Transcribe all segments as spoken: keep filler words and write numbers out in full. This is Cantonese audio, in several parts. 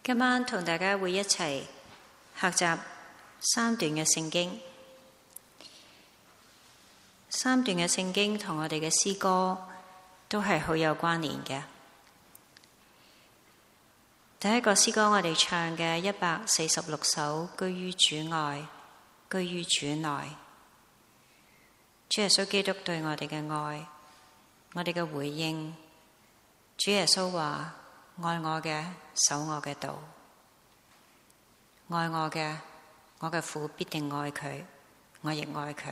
今晚同大家會一齊學習三段嘅聖經，三段嘅聖經同我哋嘅詩歌都係好有關聯嘅。第一個詩歌我哋唱嘅一百四十六首，居於主愛，居於主內。主耶穌基督對我哋嘅愛，我哋嘅回應。主耶穌話：愛我嘅，守我嘅道；愛我嘅，我嘅父必定愛佢，我亦愛佢。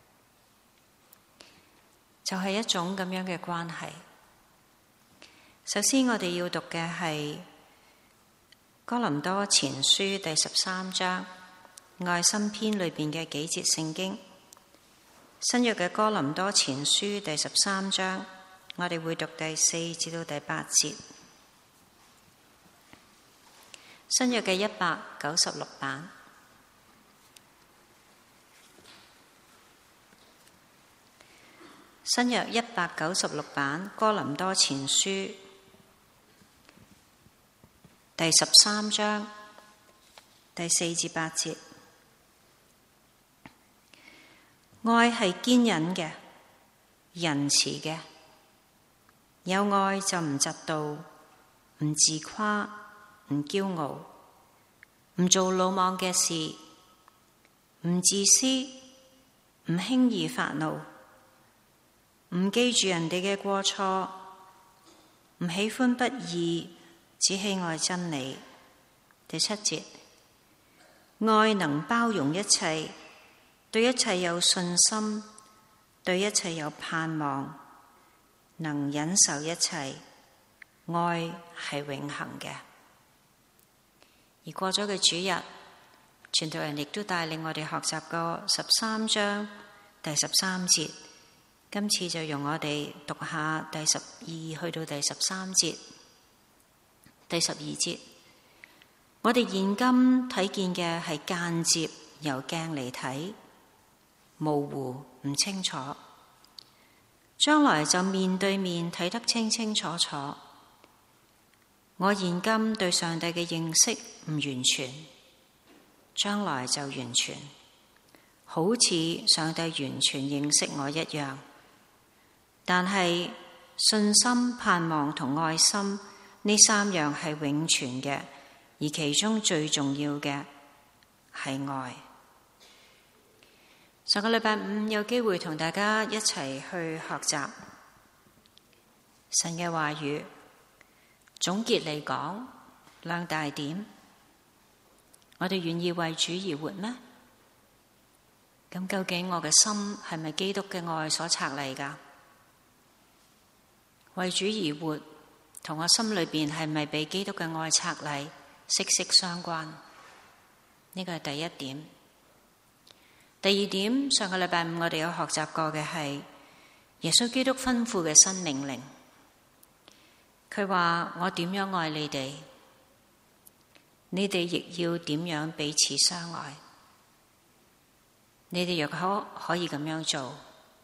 就係一種咁樣嘅關係。首先我哋要讀嘅係哥林多前書第十三章愛心篇裏邊嘅幾節聖經。新約嘅哥林多前書第十三章，我哋會讀第四至到第八節。新約嘅一百九十六版。新約一百九十六版哥林多前書第十三章第四至八節。愛係堅忍嘅，仁慈嘅，有愛就唔嫉妒，唔自誇，唔驕傲，唔做魯莽嘅事，唔自私，唔輕易發怒，唔記住人哋嘅過錯，唔喜歡不義，只喜愛真理。第七節，愛能包容一切，對一切有信心，對一切有盼望，能忍受一切。愛係永恆嘅。而過咗嘅主日，傳道人亦都帶領我哋學習過十三章第十三節。今次就用我哋讀下第十二去到第十三節。第十二節，我哋現今睇見嘅係間接由鏡嚟睇，模糊唔清楚，將來就面對面睇得清清楚楚。我現今對上帝嘅認識唔完全，將來就完全，好似上帝完全認識我一樣。但係信心、盼望同愛心呢三樣係永存嘅，而其中最重要嘅係愛。上個禮拜五有機會同大家一齊去學習神嘅話語。總結嚟講，兩大點：我哋願意為主而活咩？咁究竟我嘅心係咪基督嘅愛所策嚟㗎？為主而活同我心裏邊係咪被基督嘅愛策嚟息息相關？呢個係第一點。第二點，上個禮拜五我哋有學習過嘅係耶穌基督吩咐嘅新命令。佢話：我點樣愛你哋，你哋亦要點樣彼此相愛。你哋若可可以咁樣做，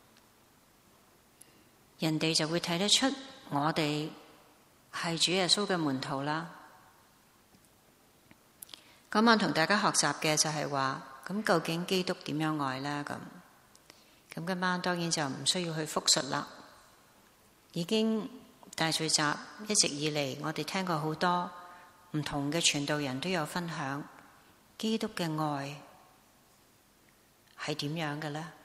人哋就會睇得出我哋係主耶穌嘅門徒啦。今晚同大家學習嘅就係話，咁究竟基督點樣愛呢？咁咁今晚當然就唔需要去複述啦。已經大聚集一直以嚟，我哋聽過好多唔同嘅傳道人都有分享基督嘅愛係點樣嘅呢？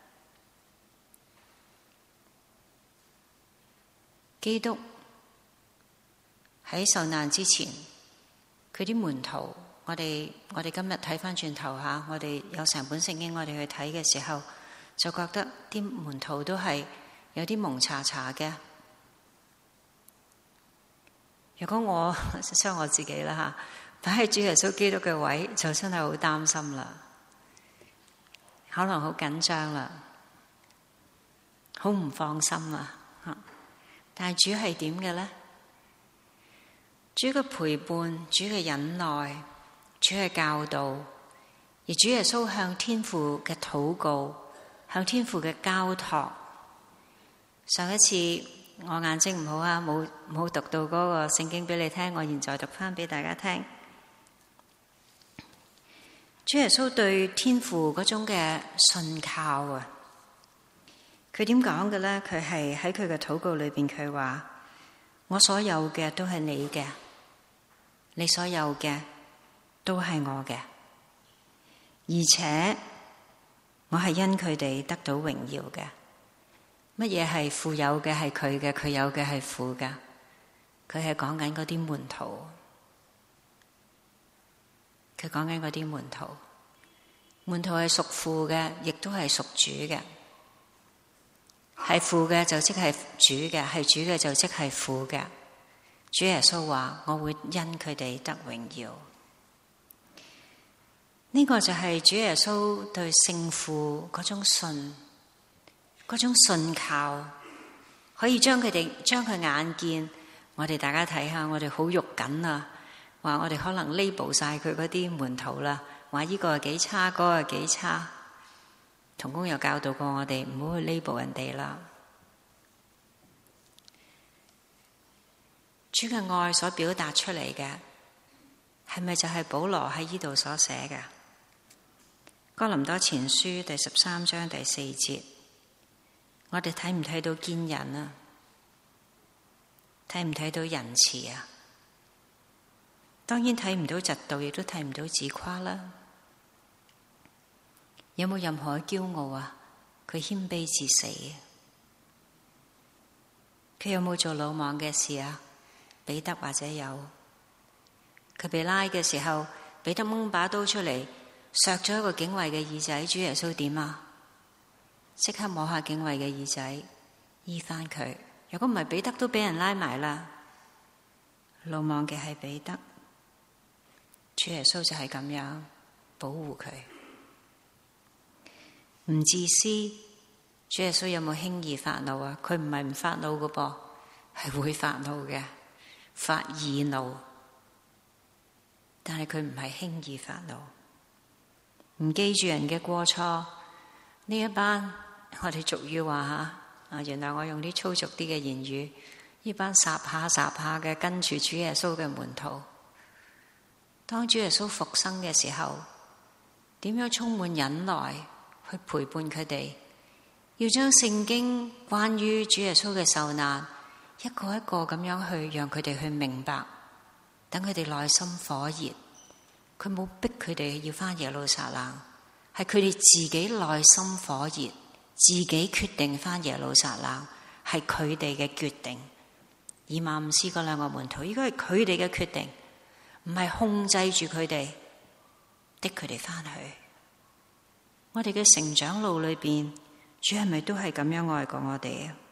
基督喺受難之前，佢啲門徒，我哋我哋今日睇返轉頭下，我哋有成本聖經，我哋去睇嘅時候，就覺得啲門徒都係有啲蒙查查嘅。如果我將我自己啦吓，擺喺主耶穌基督嘅位，就真係好擔心啦，可能好緊張啦，好唔放心啊！但係主係點嘅呢？主嘅陪伴，主嘅忍耐，主嘅教導，而主耶穌向天父嘅禱告，向天父嘅交託。上一次我眼睛唔好啊，冇冇讀到嗰個聖經俾你聽，我現在讀翻俾大家聽。 主耶穌對天父嗰種嘅信靠啊，佢點講嘅咧？佢係喺佢嘅禱告裏邊，佢話：我所有嘅都係你嘅，你所有嘅都係我嘅，而且我係因佢哋得到榮耀嘅。乜嘢係父有嘅係佢嘅，佢有嘅係父嘅？佢係講緊嗰啲門徒，佢講緊嗰啲門徒，門徒係屬父嘅，亦都係屬主嘅。係父嘅就即係主嘅，係主嘅就即係父嘅。主耶穌話：我會因佢哋得榮耀。呢個就係主耶穌對聖父嗰種信，嗰種信靠，可以將佢哋將佢眼見。我哋大家睇下，我哋好肉緊啊！話我哋可能 label 晒佢嗰啲門徒啦，話呢個係幾差，嗰個係幾差。同工又教導過我哋唔好去 label 人哋啦。主嘅愛所表達出嚟嘅，係咪就係保羅喺呢度所寫嘅？哥林多前書第十三章第四節，我哋睇唔睇到堅忍啊？睇唔睇到仁慈啊？當然睇唔到嫉妒，亦都睇唔到自誇啦。有冇任何嘅驕傲啊？佢謙卑至死。佢有冇做魯莽嘅事啊？彼得或者有。佢被拉嘅時候，彼得掹把刀出嚟，削咗一個警衛嘅耳仔。主耶穌點啊？即刻摸下警衛嘅耳仔，醫翻佢。如果唔係，彼得都俾人拉埋啦。魯莽嘅係彼得，主耶穌就係咁樣保護佢。唔自私，主耶穌有冇輕易發怒啊？佢唔係唔發怒㗎噃，係會發怒嘅，發義怒。但係佢唔係輕易發怒，唔記住人嘅過錯。呢一班我哋俗語話吓。啊！原來我用啲粗俗啲嘅言語，呢班霎下霎下嘅跟住主耶穌嘅門徒，當主耶穌復生嘅時候，點樣充滿忍耐去陪伴佢哋，要將聖經關於主耶穌嘅受難一個一個咁樣去讓佢哋去明白，等佢哋內心火熱。佢冇逼佢哋要返耶路撒冷，係佢哋自己內心火熱。自己決定返耶路撒冷，係佢哋嘅決定。以馬忤斯嗰兩個門徒，應該係佢哋嘅決定，唔係控制住佢哋，逼佢哋返去。我哋嘅成長路裏邊，主係咪都係咁樣愛過我哋啊？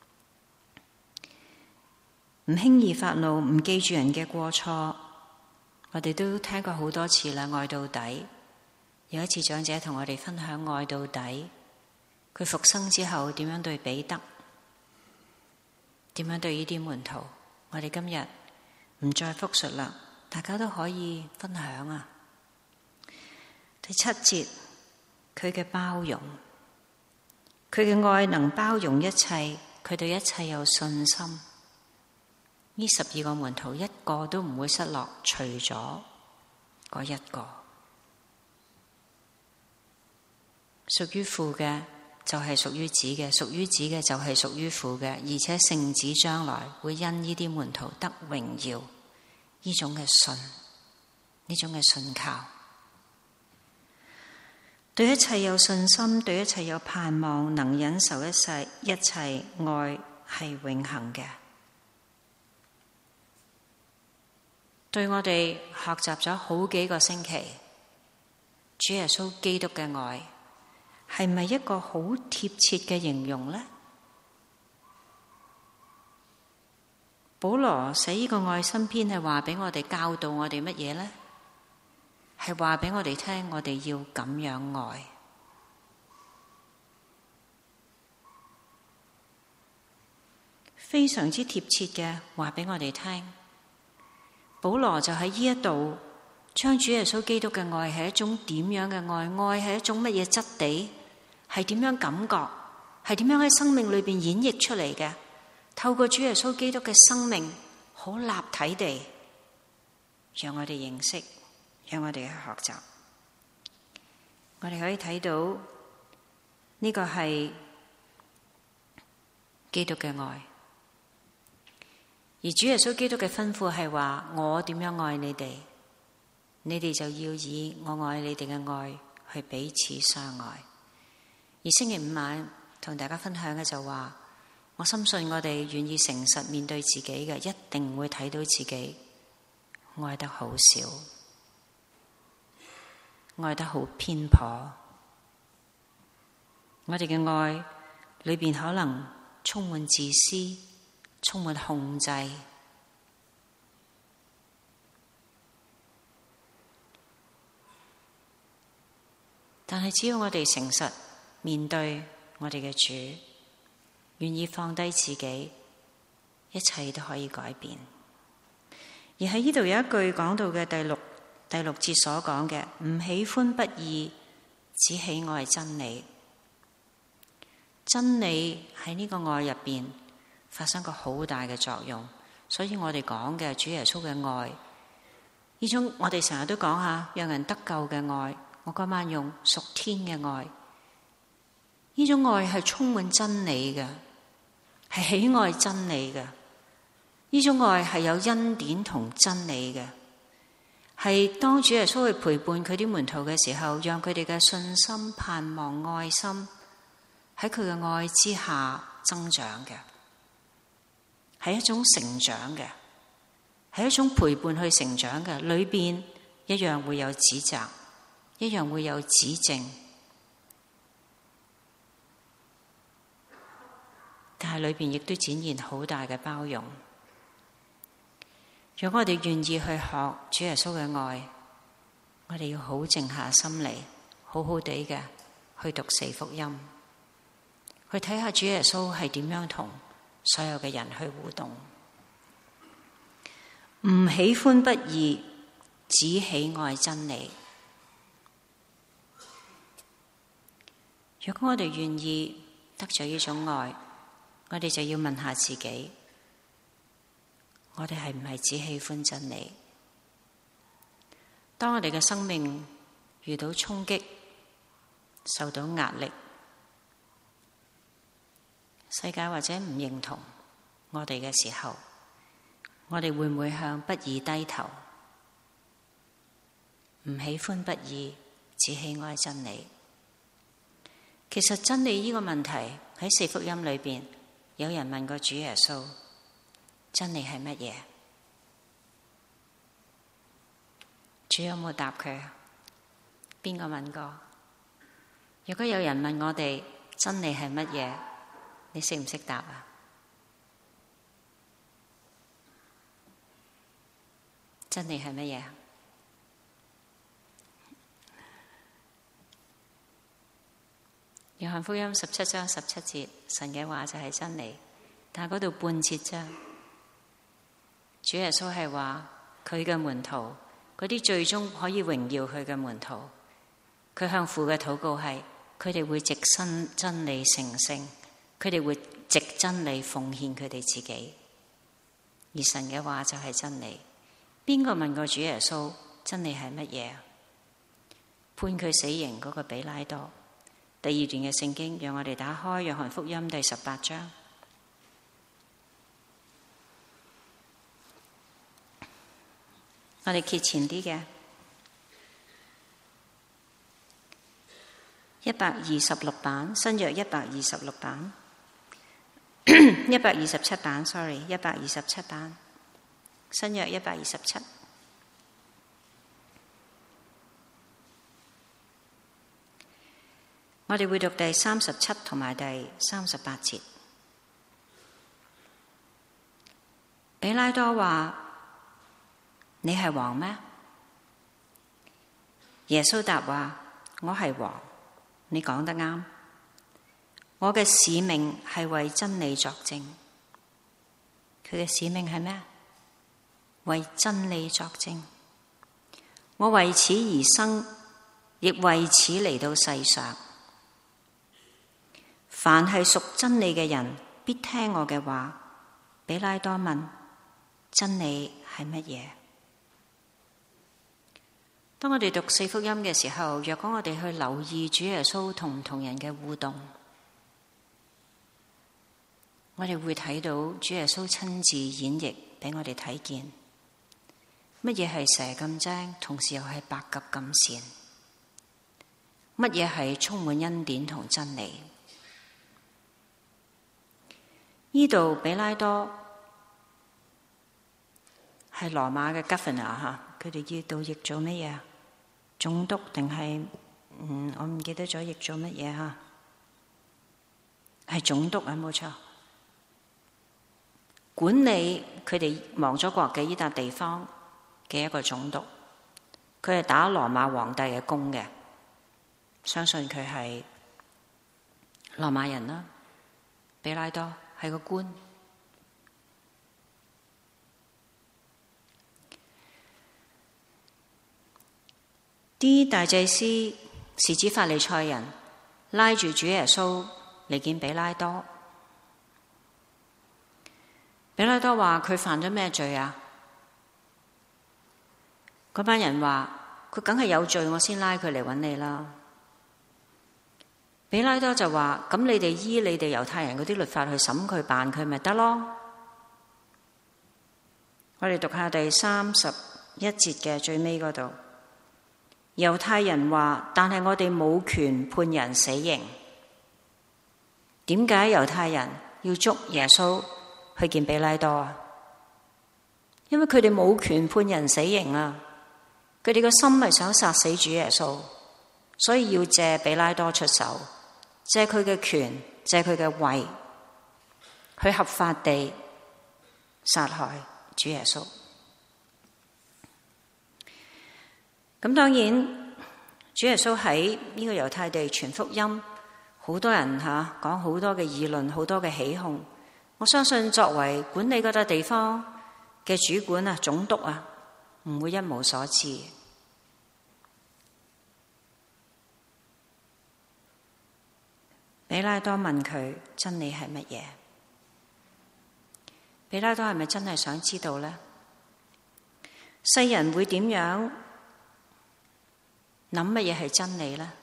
唔輕易發怒，唔記住人嘅過錯，我哋都聽過好多次啦。愛到底，有一次長者同我哋分享愛到底。佢復生之後點樣對彼得，點樣對呢啲門徒，我哋今日唔再複述啦，大家都可以分享啊。第七節，佢嘅包容，佢嘅愛能包容一切，佢對一切有信心。呢十二個門徒一個都唔會失落，除咗嗰一個。屬於父嘅就係屬於子嘅，屬於子嘅就係屬於父嘅，而且聖子將來會因呢啲門徒得榮耀。呢種嘅信，呢種嘅信靠，對一切有信心，對一切有盼望，能忍受一切，一切愛係永恆嘅。對我哋學習咗好幾個星期，主耶穌基督嘅愛係咪一個好貼切嘅形容呢？保羅寫呢個愛心篇係話俾我哋教導我哋乜嘢呢？係話俾我哋聽，我哋要咁樣愛。非常之貼切嘅話俾我哋聽。保羅就喺呢一度將主耶穌基督嘅愛係一種點樣嘅愛？愛係一種乜嘢質地？係點樣感覺？係點樣喺生命裏邊演繹出嚟嘅？透過主耶穌基督嘅生命，好立體地讓我哋認識，讓我哋去學習。 我哋可以睇到呢個係基督嘅愛，而主耶穌基督嘅吩咐係話：我點樣愛你哋，你哋就要以我愛你哋嘅愛去彼此相愛。而星期五晚同大家分享嘅就話，我深信我哋願意誠實面對自己嘅，一定會睇到自己愛得好少，愛得好偏頗。我哋嘅愛裏邊可能充滿自私，充滿控制。但係只要我哋誠實面對我哋嘅主，願意放低自己，一切都可以改變。而喺呢度有一句講到嘅第六第六節所講嘅，唔喜歡不義，只喜愛真理。真理喺呢個愛入邊發生個好大嘅作用，所以我哋講嘅主耶穌嘅愛，呢種我哋成日都講下讓人得救嘅愛，我嗰晚用屬天嘅愛，呢種愛係充滿真理嘅，係喜愛真理嘅。呢種愛係有恩典同真理嘅，係當主耶穌去陪伴佢啲門徒嘅時候，讓佢哋嘅信心、盼望、愛心喺佢嘅愛之下增長嘅，係一種成長嘅，係一種陪伴去成長嘅。裏邊一樣會有指責，一樣會有指正，但係裏邊亦都展現好大嘅包容。如果我哋願意去學主耶穌嘅愛，我哋要好靜下心嚟，好好地嘅去讀四福音，去睇下主耶穌係點樣同所有嘅人去互動。唔喜歡不義，只喜愛真理。如果我哋願意得咗呢種愛，我哋就要問下自己，我哋係唔係只喜歡真理？當我哋嘅生命遇到衝擊，受到壓力，世界或者唔認同我哋嘅時候，我哋會唔會向不義低頭？唔喜歡不義，只喜愛真理。其實真理呢個問題喺四福音裏邊，有人問過主耶穌，真理係乜嘢？主有冇答佢？邊個問過？如果有人問我哋真理係乜嘢，你識唔識答啊？真理係乜嘢？約翰福音十七章十七節，神嘅話就係真理，但係嗰度半節啫。主耶穌係話佢嘅門徒，嗰啲最終可以榮耀佢嘅門徒，佢向父嘅禱告係，佢哋會藉真真理成聖，佢哋會藉真理奉獻佢哋自己，而神嘅話就係真理。邊個問過主耶穌真理係乜嘢？判佢死刑嗰個比拉多。第二段嘅聖經，讓我哋打開約翰福音第十八章。我哋揭前啲嘅一百二十六版，新約一百二十六版，一百二十七版 ，sorry， 一百二十七版，新約一百二十七。我哋會讀第三十七同埋第三十八節。比拉多話：你係王咩？耶穌答話：我係王，你講得啱。我嘅使命係為真理作證。佢嘅使命係咩？為真理作證。我為此而生，亦為此嚟到世上。凡係屬真理嘅人，必聽我嘅話。比拉多問：真理係乜嘢？ 當我哋讀四福音嘅時候，若果我哋去留意主耶穌同唔同人嘅互動，我哋會睇到主耶穌親自演繹俾我哋睇見，乜嘢係蛇咁精，同時又係白鴿咁善，乜嘢係充滿恩典同真理。呢度比拉多係羅馬嘅 governor 吓，佢哋叫到譯做乜嘢？總督定係嗯，我唔記得咗譯做乜嘢吓，係總督啊，冇錯。管理佢哋亡咗國嘅呢笪地方嘅一個總督，佢係打羅馬皇帝嘅工嘅，相信佢係羅馬人啦。比拉多係個官。啲大祭司、士子法利賽人拉住主耶穌嚟見比拉多。比拉多話佢犯咗咩罪啊？嗰班人話佢梗係有罪，我先拉佢嚟揾你啦。比拉多就話：咁你哋依你哋猶太人嗰啲律法去審佢辦佢咪得咯？我哋讀下第三十一節嘅最尾嗰度。猶太人話：但係我哋冇權判人死刑。點解猶太人要捉耶穌去見比拉多啊？因為佢哋冇權判人死刑啊！佢哋個心係想殺死主耶穌，所以要借比拉多出手，借佢嘅權，借佢嘅位，去合法地殺害主耶穌。咁當然，主耶穌喺呢個猶太地傳福音，好多人吓講好多嘅議論，好多嘅起哄。我相信作為管理嗰笪地方嘅主管啊、總督啊，唔會一無所知。比拉多問佢真理係乜嘢？比拉多係咪真係想知道呢？世人會點樣諗乜嘢係真理呢？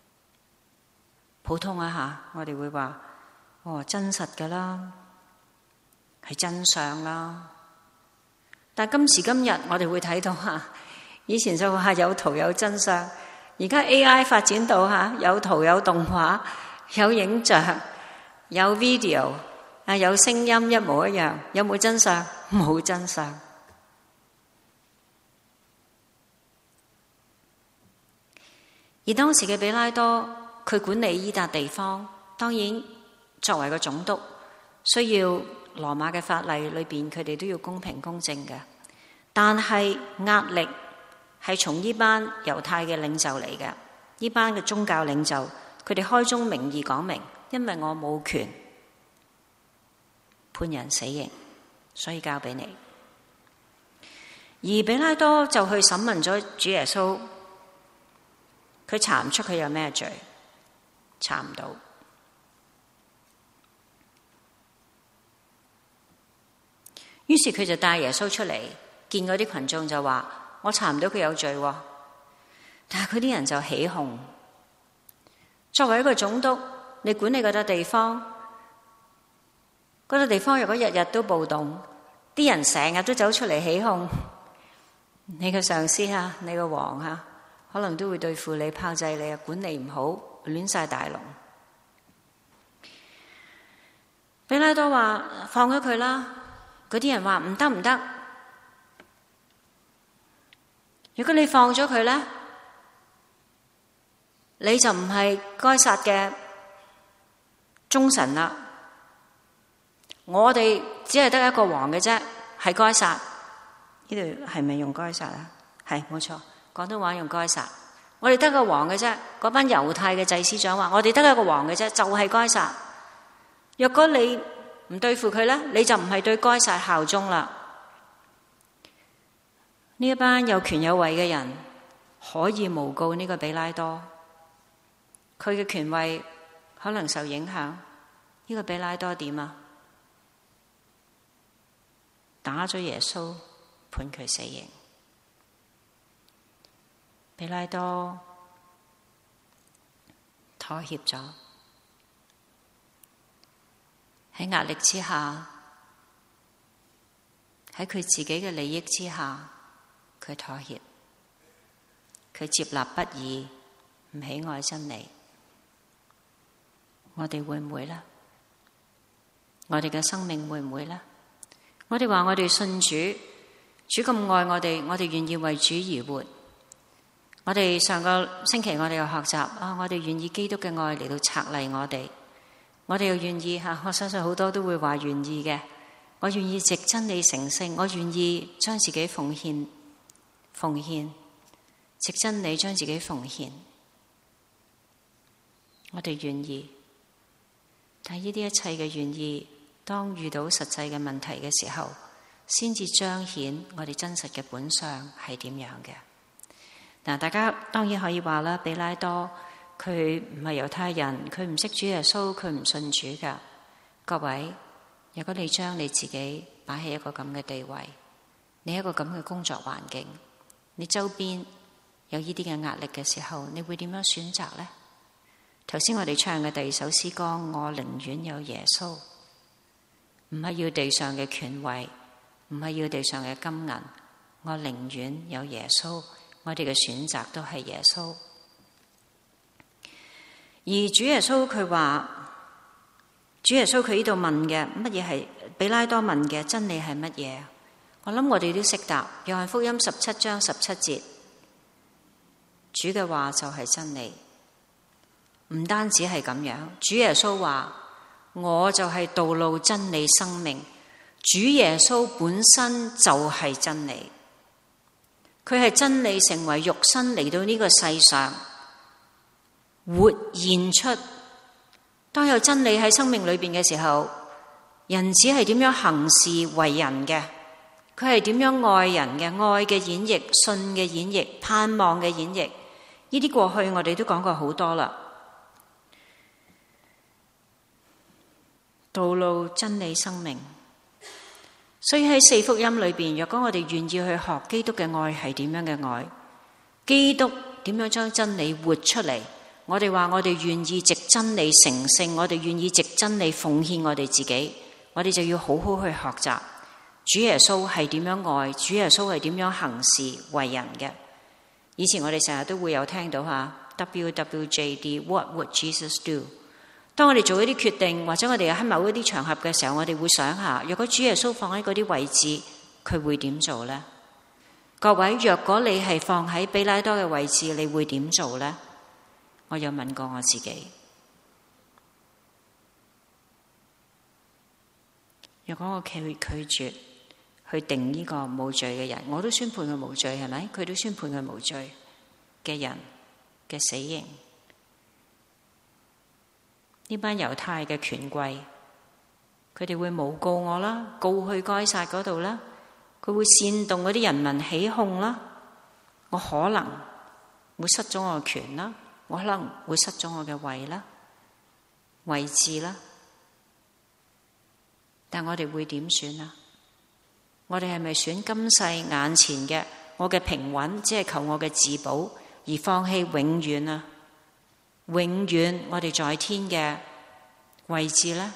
普通啊吓，我哋會話哦，真實㗎啦，係真相啦。但今時今日我哋會睇到吓，以前就話有圖有真相，而家 A I 發展到吓有圖有動畫、有影像、有 video 啊，有聲音一模一樣，有冇真相？冇真相。而當時嘅比拉多，佢管理依笪地方，當然作為個總督，需要羅馬嘅法例裏邊，佢哋都要公平公正嘅。但係壓力係從呢班猶太嘅領袖嚟嘅，呢班嘅宗教領袖，佢哋開宗明義講明，因為我冇權判人死刑，所以交俾你。而比拉多就去審問咗主耶穌。佢查唔出佢有咩罪，查唔到。於是佢就帶耶穌出嚟，見嗰啲群眾就話：我查唔到佢有罪喎。但係佢啲人就起哄。作為一個總督，你管理嗰笪地方，嗰笪地方如果日日都暴動，啲人成日都走出嚟起哄，你個上司啊，你個王啊，可能都會對付你、炮製你啊，管理唔好，亂晒大龍。比拉多話：放咗佢啦。嗰啲人話唔得唔得。如果你放咗佢咧，你就唔係該撒嘅忠臣啦。我哋只係得一個王嘅啫，係該撒。呢度係咪用該撒啊？係，冇錯。廣東話用該撒，我哋得個王嘅啫。嗰班猶太嘅祭司長話：我哋得一個王嘅啫，就係該撒。若果你唔對付佢咧，你就唔係對該撒效忠啦。呢一班有權有位嘅人可以誣告呢個比拉多，佢嘅權位可能受影響。呢個比拉多點啊？打咗耶穌，判佢死刑。 彼拉多妥協咗，喺壓力之下，喺佢自己嘅利益之下，佢妥協，佢接納不義，唔喜愛真理。我哋會唔會呢？我哋嘅生命會唔會呢？我哋話我哋信主，主咁愛我哋，我哋願意為主而活。我哋上個星期我哋又學習啊，我哋願意基督嘅愛嚟到拆勵我哋，我哋又願意吓，我相信好多都會話願意嘅。我願意藉真理成聖，我願意將自己奉獻，奉獻，藉真理將自己奉獻。我哋願意，但係呢啲一切嘅願意，當遇到實際嘅問題嘅時候，先至彰顯我哋真實嘅本相係點樣嘅。嗱，大家當然可以話啦，彼拉多佢唔係猶太人，佢唔識主耶穌，佢唔信主噶。各位，如果你將你自己擺喺一個咁嘅地位，你一個咁嘅工作環境，你周邊有呢啲嘅壓力嘅時候，你會點樣選擇呢？頭先我哋唱嘅第二首詩歌，我寧願有耶穌，唔係要地上嘅權位，唔係要地上嘅金銀，我寧願有耶穌。我哋嘅選擇都係耶穌，而主耶穌佢話，主耶穌佢呢度問嘅乜嘢係彼拉多問嘅真理係乜嘢？我諗我哋都識答。約翰福音十七章十七節，主嘅話就係真理。唔單止係咁樣，主耶穌話我就係道路、真理、生命。主耶穌本身就係真理。佢係真理成為肉身嚟到呢個世上，活現出。當有真理喺生命裏邊嘅時候，人子係點樣行事為人嘅？佢係點樣愛人嘅？愛嘅演繹、信嘅演繹、盼望嘅演繹，呢啲過去我哋都講過好多啦。道路、真理、生命。所以喺四福音裏邊，若果我哋願意去學基督嘅愛係點樣嘅愛，基督點樣將真理活出嚟，我哋話我哋願意藉真理成聖，我哋願意藉真理奉獻我哋自己，我哋就要好好去學習主耶穌係點樣愛，主耶穌係點樣行事為人嘅。以前我哋成日都會有聽到吓 W W J D What would Jesus do？當我哋做一啲決定，或者我哋喺某一啲場合嘅時候，我哋會想下，若果主耶穌放喺嗰啲位置，佢會點做呢？各位，若果你係放喺彼拉多嘅位置，你會點做呢？我有問過我自己。若果我拒拒絕去定呢個冇罪嘅人，我都宣判佢無罪，係咪？佢都宣判佢無罪嘅人嘅死刑。呢班猶太嘅權貴，佢哋會誣告我啦，告去該撒嗰度啦，佢會煽動嗰啲人民起哄啦，我可能會失咗我嘅權啦，我可能會失咗我嘅位啦、位置啦。但我哋會點選啊？我哋係咪選今世眼前嘅我嘅平穩，只係求我嘅自保，而放棄永遠啊？永遠我哋在天嘅位置呢？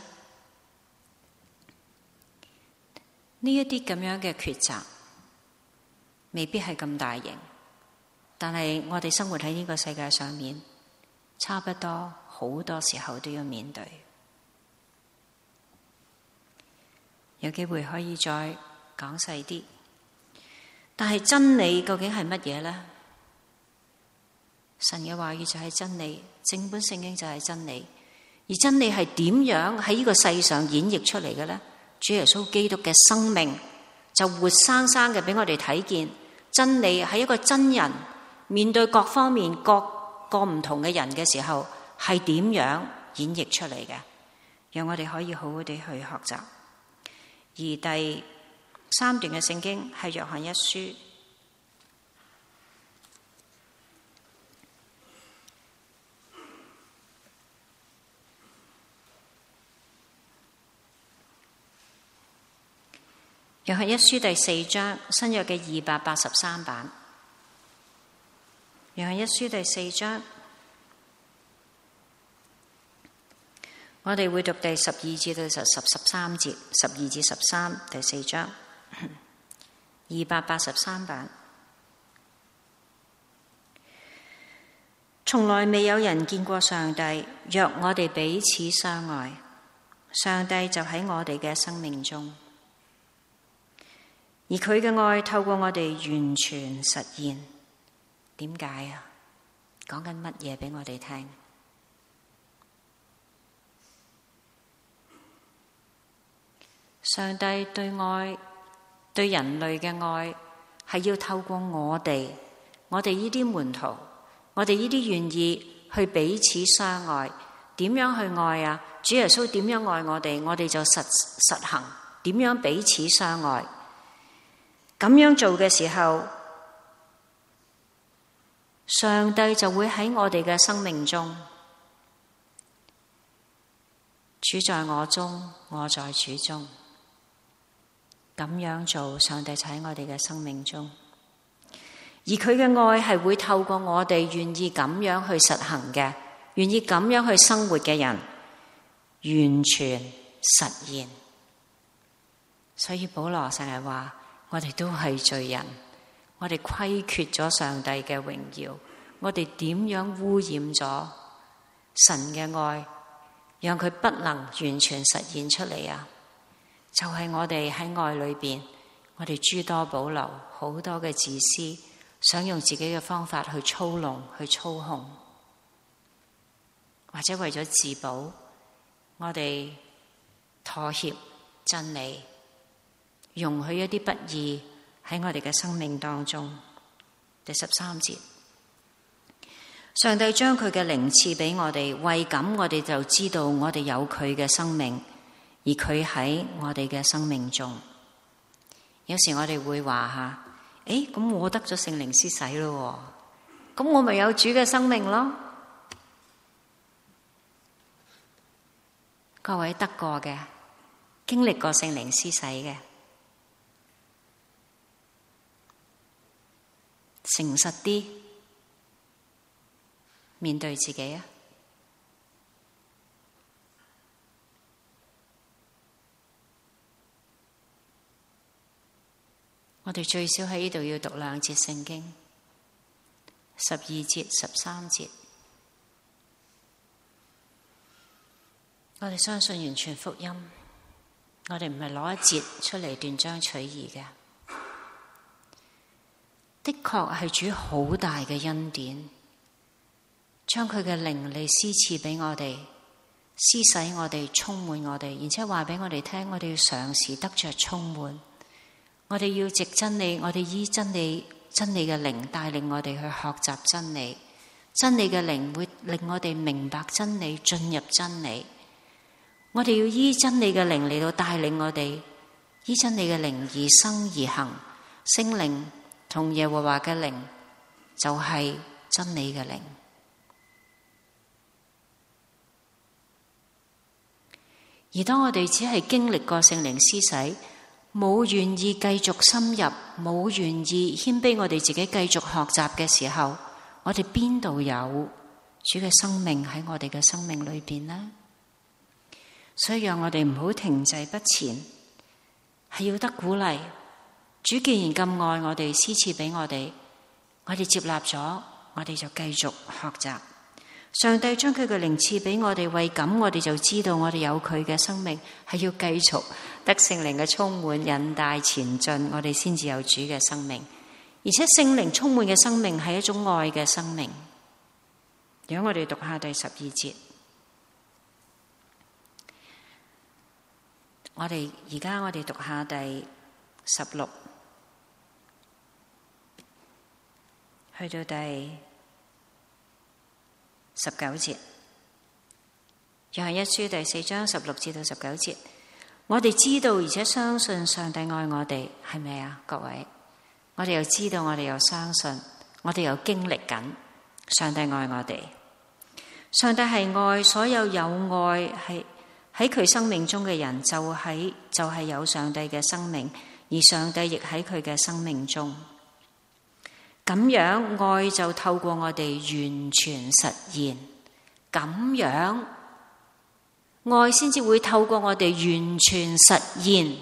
呢一啲咁樣嘅抉擇未必係咁大型，但係我哋生活喺呢個世界上面，差不多好多時候都要面對。有機會可以再講細啲，但係真理究竟係乜嘢呢？神嘅話語就係真理，整本聖經就係真理。而真理係點樣喺呢個世上演繹出嚟嘅呢？主耶穌基督嘅生命就活生生嘅俾我哋睇見，真理係一個真人面對各方面各個唔同嘅人嘅時候，係點樣演繹出嚟嘅？讓我哋可以好好地去學習。而第三段嘅聖經係約翰一書。約翰一書第四章，新約嘅二百八十三版。 約翰一書第四章，我哋會讀第十二至到十十三節，十二至十三，第四章，二百八十三版。從來未有人見過上帝，若我哋彼此相愛，上帝就喺我哋嘅生命中，而佢嘅愛透過我哋完全實現。點解啊？講緊乜嘢俾我哋聽？上帝對愛，對人類嘅愛，係要透過我哋，我哋呢啲門徒，我哋呢啲願意去彼此相愛。點樣去愛啊？主耶穌點樣愛我哋，我哋就實實行點樣彼此相愛。咁樣做嘅時候，上帝就會喺我哋嘅生命中，主在我中，我在主中。咁樣做，上帝就喺我哋嘅生命中，而佢嘅愛係會透過我哋願意咁樣去實行嘅，願意咁樣去生活嘅人，完全實現。所以保羅成日話，我哋都係罪人，我哋虧缺咗上帝嘅榮耀，我哋點樣污染咗神嘅愛，讓佢不能完全實現出嚟啊？就係、是、我哋喺愛裏邊，我哋諸多保留，好多嘅自私，想用自己嘅方法去操弄、去操控，或者為咗自保，我哋妥協真理，容許一啲不義喺我哋嘅生命當中。第十三節，上帝將佢嘅靈賜俾我哋，為咁我哋就知道我哋有佢嘅生命，而佢喺我哋嘅生命中。有時我哋會話吓，誒，咁我得咗聖靈施洗咯，咁我咪有主嘅生命咯。各位得過嘅，經歷過聖靈施洗嘅，誠實啲面對自己啊！我哋最少喺呢度要讀兩節聖經，十二節、十三節。我哋相信完全福音，我哋唔係攞一節出嚟斷章取義嘅。的確係主好大嘅恩典，將佢嘅靈力施賜俾我哋，施洗我哋，充滿我哋，然之後話俾我哋聽，我哋要常時得着充滿。我哋要藉真理，我哋依真理，真理嘅靈帶領我哋去學習真理。真理嘅靈會令我哋明白真理，進入真理。我哋要依真理嘅靈嚟到帶領我哋，依真理嘅靈而生而行。聖靈同耶和華嘅靈就係真理嘅靈。而當我哋只係經歷過聖靈施洗，冇願意繼續深入，冇願意謙卑我哋自己繼續學習嘅時候，我哋邊度有主嘅生命喺我哋嘅生命裏邊呢？所以讓我哋唔好停滯不前，係要得鼓勵。主既然咁愛我哋，施賜俾我哋，我哋接納咗，我哋就繼續學習。上帝將佢嘅靈賜俾我哋，為咁我哋就知道我哋有佢嘅生命，係要繼續得聖靈嘅充滿引帶前進，我哋先至有主嘅生命。而且聖靈充滿嘅生命係一種愛嘅生命。如果我哋讀下第十二節，我哋而家我哋讀下第十六去到第十九節，約翰一書第四章十六至到十九節，我哋知道而且相信上帝愛我哋，係咪啊？各位，我哋又知道，我哋又相信，我哋又經歷緊上帝愛我哋。上帝係愛，所有有愛係喺佢生命中嘅人，就喺就係有上帝嘅生命，而上帝亦喺佢嘅生命中。 咁樣愛就透過我哋完全實現，咁樣愛先至會透過我哋完全實現。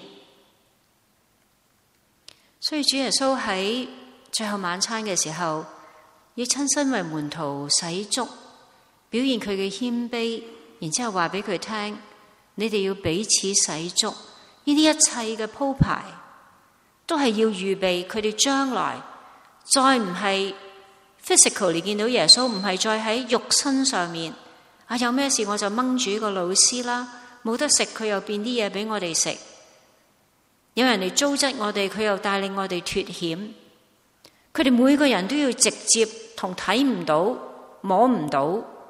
所以主耶穌喺最後晚餐嘅時候，要親身為門徒洗足，表現佢嘅謙卑，然之後話俾佢聽，你哋要彼此洗足。呢啲一切嘅鋪排，都係要預備佢哋將來再唔係 physically 見到耶穌，唔係再喺肉身上面啊，有咩事我就掹住個老師啦，冇得食佢又變啲嘢俾我哋食，有人嚟糟質我哋，佢又帶領我哋脫險。佢哋每個人都要直接同睇唔到摸唔到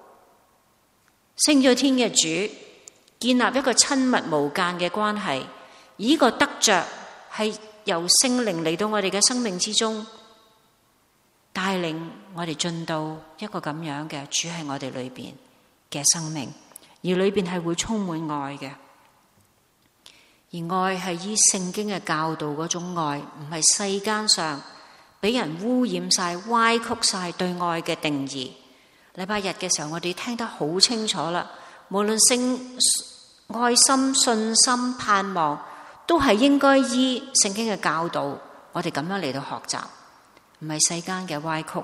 升咗天嘅主建立一個親密無間嘅關係，而呢個得着係由聖靈嚟到我哋嘅生命之中，帶領我哋進到一個咁樣嘅主喺我哋裏邊嘅生命，而裏邊係會充滿愛嘅。而愛係依聖經嘅教導嗰種愛，唔係世間上俾人污染晒、歪曲晒對愛嘅定義。禮拜日嘅時候，我哋聽得好清楚啦。無論聖愛心、信心、盼望，都係應該依聖經嘅教導，我哋咁樣嚟到學習，唔係世間嘅歪曲。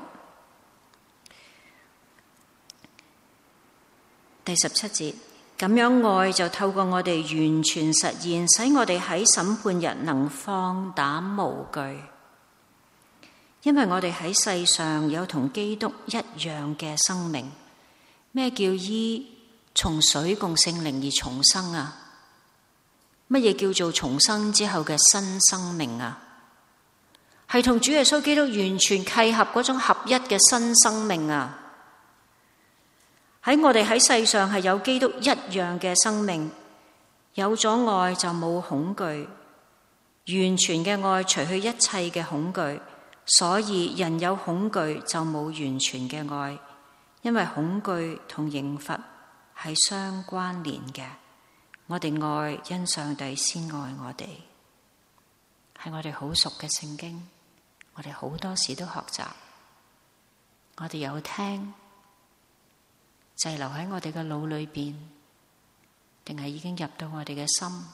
第十七節，咁樣愛就透過我哋完全實現，使我哋喺審判日能放膽無懼。因為我哋喺世上有同基督一樣嘅生命。咩叫依從水共聖靈而重生啊？乜嘢叫做重生之後嘅新生命啊？係同主耶穌基督完全契合嗰種合一嘅新生命啊！喺我哋喺世上係有基督一樣嘅生命，有咗愛就冇恐懼，完全嘅愛除去一切嘅恐懼。所以人有恐懼就冇完全嘅愛，因為恐懼同刑罰係相關聯嘅。我哋愛，因上帝先愛我哋，係我哋好熟嘅聖經，我哋好多時都學習，我哋有聽，滯留喺我哋嘅腦裏邊，定係已經入到我哋嘅心，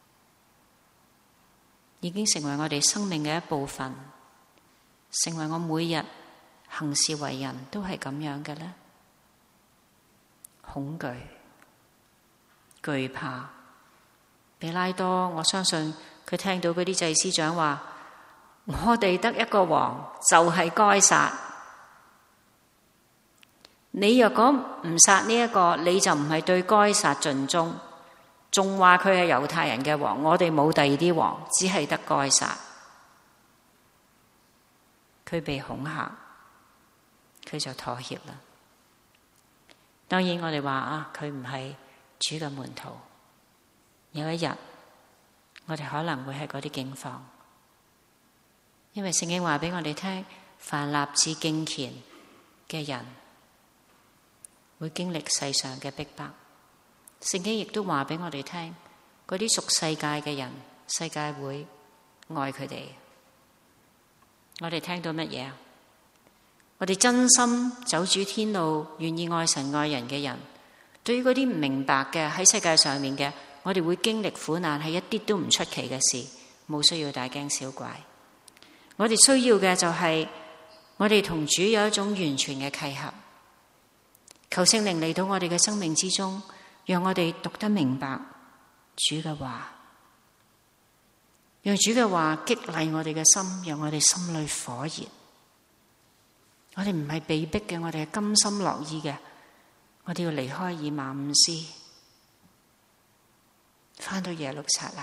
已經成為我哋生命嘅一部分。成為我每日行事為人都係咁樣嘅呢？恐懼、懼怕。比拉多，我相信佢聽到嗰啲祭司長話：我哋得一個王，就係該殺。你若果唔殺呢一個，你就唔係對該殺盡忠。仲話佢係猶太人嘅王，我哋冇第二啲王，只係得該殺。佢被恐嚇，佢就妥協啦。當然我哋話啊，佢唔係主嘅門徒。有一日，我哋可能會係嗰啲境況，因為聖經話俾我哋聽，凡立志敬虔嘅人會經歷世上嘅逼迫。聖經亦都話俾我哋聽，嗰啲屬世界嘅人，世界會愛佢哋。我哋聽到乜嘢啊？我哋真心走主天路，願意愛神愛人嘅人，對於嗰啲唔明白嘅喺世界上面嘅，我哋會經歷苦難，係一啲都唔出奇嘅事，冇需要大驚小怪。我哋需要嘅就係我哋同主有一種完全嘅契合，求聖靈嚟到我哋嘅生命之中，讓我哋讀得明白主嘅話，讓主嘅話激勵我哋嘅心，讓我哋心裏火熱。我哋唔係被逼嘅，我哋係甘心樂意嘅。我哋要離開以馬忤斯，返到耶路撒冷。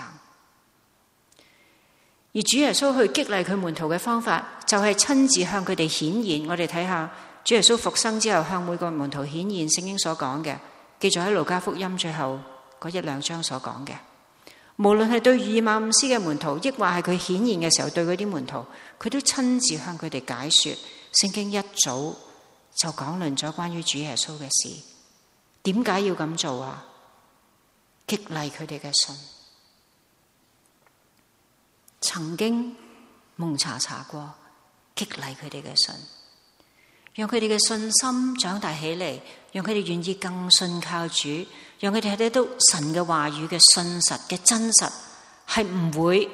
而主耶穌去激勵佢門徒嘅方法，就係親自向佢哋顯現。我哋睇下主耶穌復生之後向每個門徒顯現，聖經所講嘅，記載喺路加福音最後嗰一兩章所講嘅。無論係對以馬忤斯嘅門徒，抑或係佢顯現嘅時候對嗰啲門徒，佢都親自向佢哋解說。聖經一早就講論咗關於主耶穌嘅事。點解要咁做啊？激勵佢哋嘅信。曾經蒙查查過， 激勵佢哋嘅信，讓佢哋嘅信心長大起嚟，讓佢哋願意更信靠主，讓佢哋睇到神嘅話語嘅信實嘅真實係唔會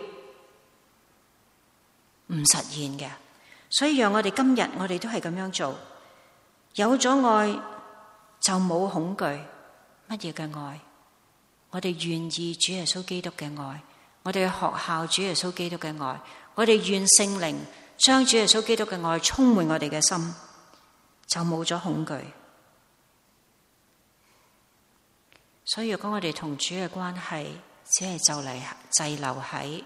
唔實現嘅。所以讓我哋今日我哋都係咁樣做，有咗愛就冇恐懼。乜嘢嘅愛？我哋願意主耶穌基督嘅愛，我哋去學效主耶穌基督嘅愛，我哋願聖靈將主耶穌基督嘅愛充滿我哋嘅心，就冇咗恐懼。所以如果我哋同主嘅關係只係就嚟滯留喺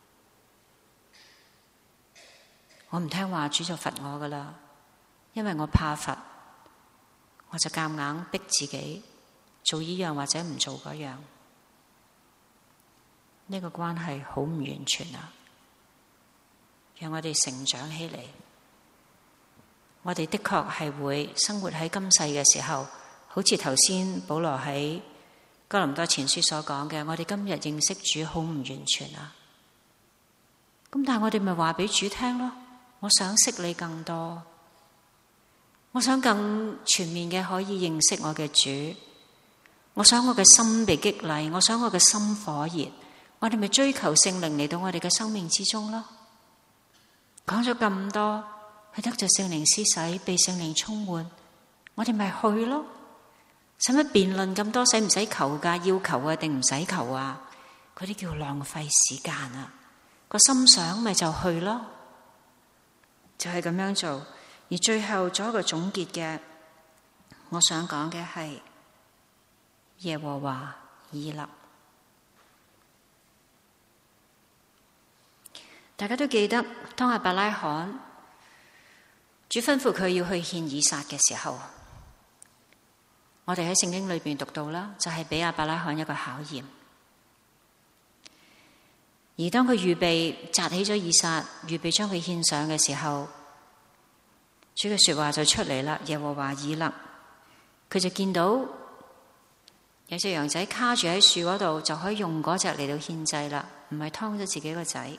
我唔聽話，主就罰我噶啦，因為我怕罰，我就夾硬逼自己做呢樣或者唔做嗰樣，呢個關係好唔完全啊！讓我哋成長起嚟，我哋的確係會生活喺今世嘅時候，好似頭先保羅喺哥林多前書所講嘅，我哋今日認識主好唔完全啊！咁但係我哋咪話俾主聽咯，我想識你更多，我想更全面嘅可以認識我嘅主，我想我嘅心被激勵，我想我嘅心火熱，我哋咪追求聖靈嚟到我哋嘅生命之中咯。講咗咁多，去得着聖靈施洗，被聖靈充滿，我哋咪去咯。使乜辯論咁多？使唔使求噶？要求啊定唔使求啊？嗰啲叫浪費時間啊！個心想咪就去咯，就係咁樣做。而最後做一個總結嘅，我想講嘅係耶和華以勒。大家都記得，當亞伯拉罕主吩咐佢要去獻以撒嘅時候，我哋喺聖經裏邊讀到啦，就係俾亞伯拉罕一個考驗。而當佢預備紮起咗以撒，預備將佢獻上嘅時候，主嘅說話就出嚟啦。耶和華以勒，佢就見到有隻羊仔卡住喺樹嗰度，就可以用嗰隻嚟到獻祭啦，唔係劏咗自己個仔。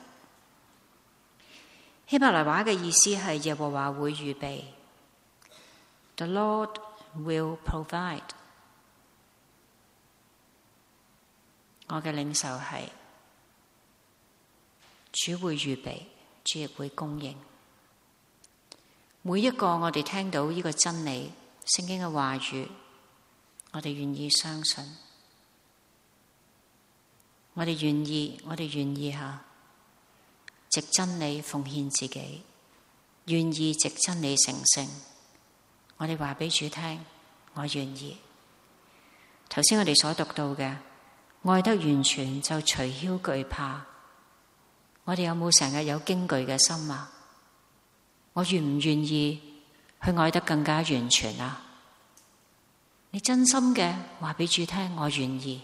希伯來話嘅意思係耶和華會預備 ，The Lord will provide。我嘅領受係主會預備，主亦會供應。每一個我哋聽到呢個真理，聖經嘅話語，我哋願意相信，我哋願意，我哋願意吓。藉真理奉獻自己，願意藉真理成聖。我哋話俾主聽，我願意。頭先我哋所讀到嘅，愛得完全就除憍懼怕。我哋有冇成日有驚懼嘅心啊？我願唔願意去愛得更加完全啊？你真心嘅話俾主聽，我願意。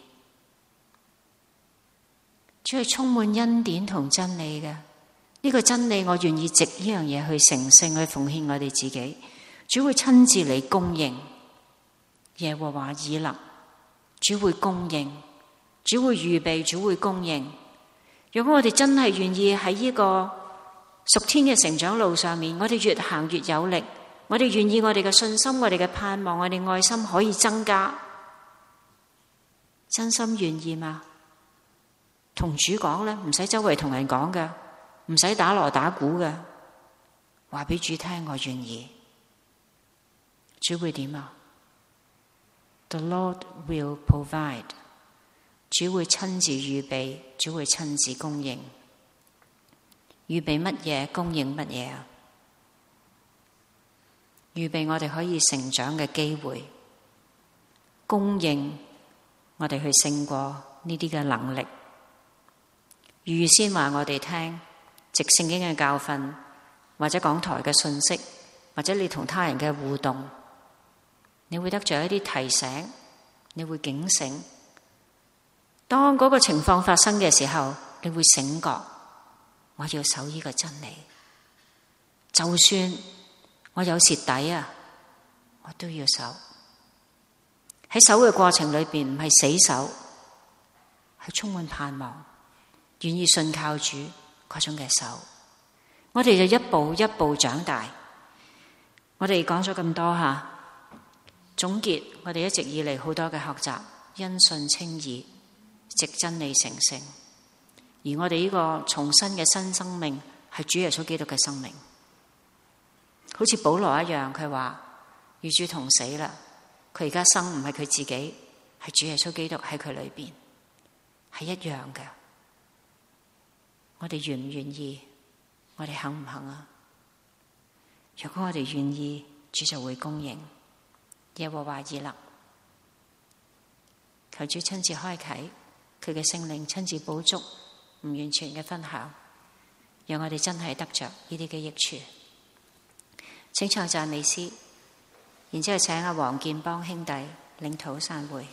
主係充滿恩典同真理嘅。呢個真理，我願意藉呢樣嘢去成聖，去奉獻我哋自己。主會親自嚟供應。耶和華以勒，主會供應，主會預備，主會供應。如果我哋真係願意喺呢個屬天嘅成長路上面，我哋越行越有力。我哋願意我哋嘅信心，我哋嘅盼望，我哋愛心可以增加。真心願意嗎？同主講咧，唔使周圍同人講嘅。唔使打鑼打鼓嘅，話俾主聽，我願意。主會點啊？ The Lord will provide。主會親自預備，主會親自供應。預備乜嘢？供應乜嘢啊？預備我哋可以成長嘅機會，供應我哋去勝過呢啲嘅能力。預先話我哋聽。藉聖經嘅教訓，或者講台嘅信息，或者你同他人嘅互動，你會得着一啲提醒，你會警醒。當嗰個情況發生嘅時候，你會醒覺，我要守呢個真理。就算我有蝕底啊，我都要守。喺守嘅過程裏邊，唔係死守，係充滿盼望，願意信靠主。嗰種嘅手， 我哋就一步一步長大。我哋講咗咁多吓，總結我哋一直以嚟好多嘅學習，因信稱義，藉真理成聖。而我哋呢個重生嘅新生命係主耶穌基督嘅生命，好似保羅一樣，佢話與主同死啦，佢而家生唔係佢自己，係主耶穌基督喺佢裏邊，係一樣嘅。我哋願唔願意？我哋肯唔肯啊？如果我哋願意，主就會供應。耶和華以勒，求主親自開啟佢嘅聖靈，親自補足唔完全嘅分享，讓我哋真係得着呢啲嘅益處。請唱讚美詩，然之後請阿黃建邦兄弟領禱散會。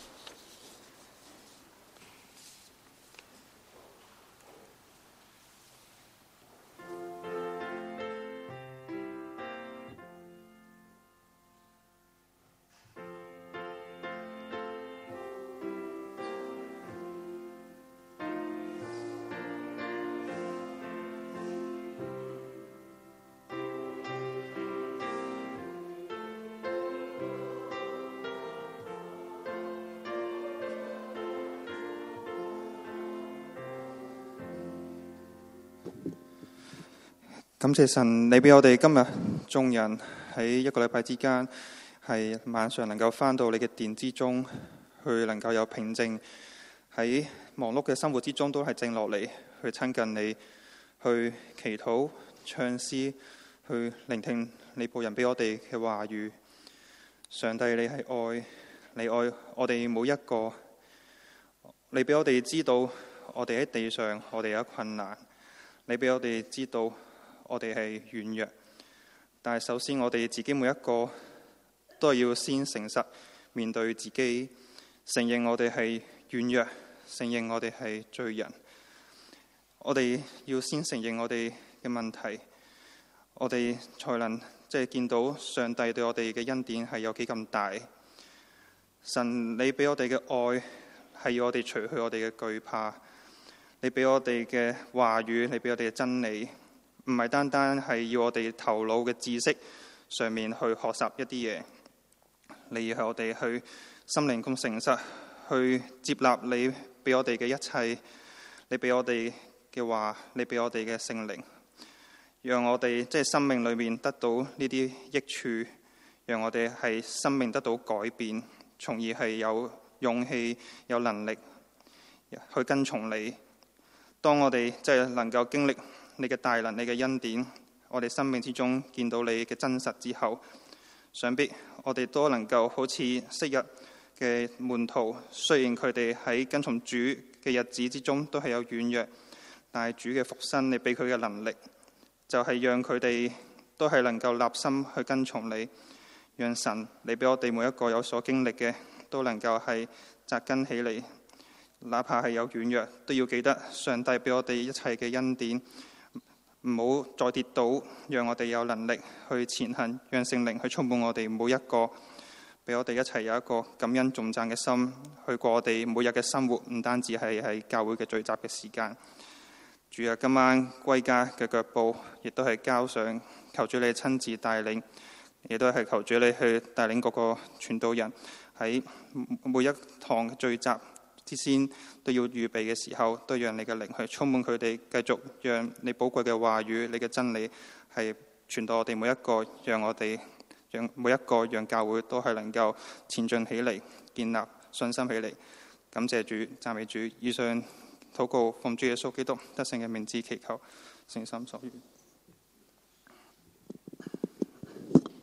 感謝神，你俾我哋今日眾人喺一個禮拜之間，係晚上能夠返到你嘅殿之中，去能夠有平靜，喺忙碌嘅生活之中都係靜落嚟，去親近你，去祈禱、唱詩，去聆聽你僕人俾我哋嘅話語。上帝，你係愛，你愛我哋每一個，你俾我哋知道，我哋喺地上，我哋有困難，你俾我哋知道。我哋係軟弱，但係首先我哋自己每一個都係要先誠實面對自己，承認我哋係軟弱，承認我哋係罪人。我哋要先承認我哋嘅問題，我哋才能即係見到上帝對我哋嘅恩典係有幾咁大。神，你俾我哋嘅愛係要我哋除去我哋嘅懼怕，你俾我哋嘅話語，你俾我哋嘅真理。唔係單單係要我哋頭腦嘅知識上面去學習一啲嘢，你要係我哋去心靈咁誠實，去接納你俾我哋嘅一切，你俾我哋嘅話，你俾我哋嘅聖靈，讓我哋即係生命裏面得到呢啲益處，讓我哋係生命得到改變，從而係有勇氣、有能力去跟從你。當我哋即係能夠經歷你嘅大能，你嘅恩典，我哋生命之中見到你嘅真實之後，想必我哋都能夠好似昔日嘅門徒，雖然佢哋喺跟從主嘅日子之中都係有軟弱，但係主嘅復生，你俾佢嘅能力，就係讓佢哋都係能夠立心去跟從你，讓神你俾我哋每一個有所經歷嘅，都能夠係扎根起嚟，哪怕係有軟弱，都要記得上帝俾我哋一切嘅恩典。唔好再跌倒，讓我哋有能力去前行，讓聖靈去充滿我哋每一個，俾我哋一齊有一個感恩頌讚嘅心，去過我哋每日嘅生活，唔單止係喺教會嘅聚集嘅時間。主啊，今晚歸家嘅腳步，亦都係交上，求主你親自帶領，亦都係求主你去帶領各個傳道人喺每一堂聚集之先都要預備嘅時候，都讓你嘅靈去充滿佢哋，繼續讓你寶貴嘅話語，你嘅真理係傳到我哋每一個，讓我哋讓每一個讓教會都係能夠前進起嚟，建立信心起嚟。感謝主，讚美主。以上禱告奉主耶穌基督得勝嘅名字祈求，誠心所願。